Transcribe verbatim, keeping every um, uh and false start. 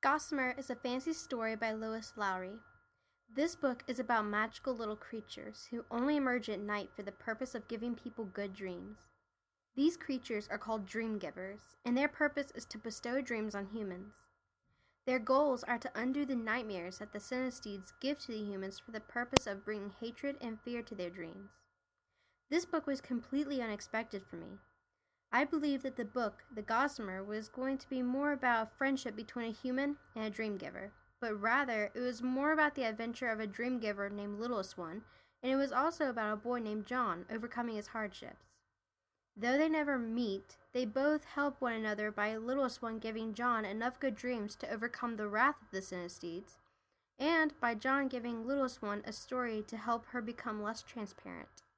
Gossamer is a fancy story by Lois Lowry. This book is about magical little creatures who only emerge at night for the purpose of giving people good dreams. These creatures are called dream givers, and their purpose is to bestow dreams on humans. Their goals are to undo the nightmares that the synesthetes give to the humans for the purpose of bringing hatred and fear to their dreams. This book was completely unexpected for me. I believed that the book, The Gossamer, was going to be more about a friendship between a human and a dream giver, but rather it was more about the adventure of a dream giver named Littlest One, and it was also about a boy named John overcoming his hardships. Though they never meet, they both help one another by Littlest One giving John enough good dreams to overcome the wrath of the synesthetes, and by John giving Littlest One a story to help her become less transparent.